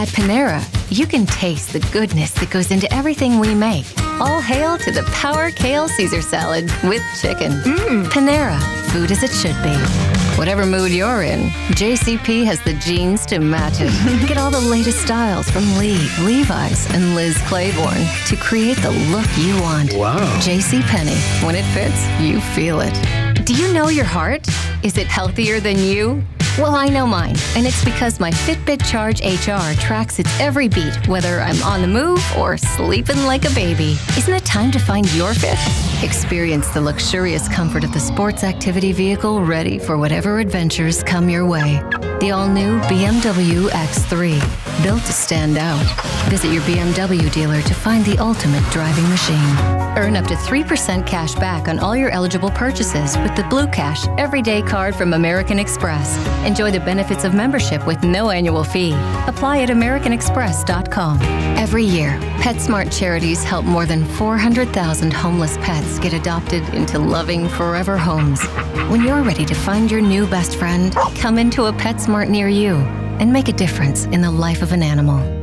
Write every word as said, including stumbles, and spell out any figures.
At Panera, you can taste the goodness that goes into everything we make. All hail to the Power Kale Caesar Salad with chicken. Mmm. Panera, food as it should be. Whatever mood you're in, J C P has the jeans to match it. Get all the latest styles from Lee, Levi's, and Liz Claiborne to create the look you want. Wow. JCPenney. When it fits, you feel it. Do you know your heart? Is it healthier than you? Well, I know mine, and it's because my Fitbit Charge H R tracks its every beat, whether I'm on the move or sleeping like a baby. Isn't it time to find your fit? Experience the luxurious comfort of the sports activity vehicle ready for whatever adventures come your way. The all-new B M W X three, built to stand out. Visit your B M W dealer to find the ultimate driving machine. Earn up to three percent cash back on all your eligible purchases with the Blue Cash Everyday Card from American Express. Enjoy the benefits of membership with no annual fee. Apply at american express dot com. Every year, PetSmart charities help more than four hundred thousand homeless pets get adopted into loving forever homes. When you're ready to find your new best friend, come into a PetSmart near you and make a difference in the life of an animal.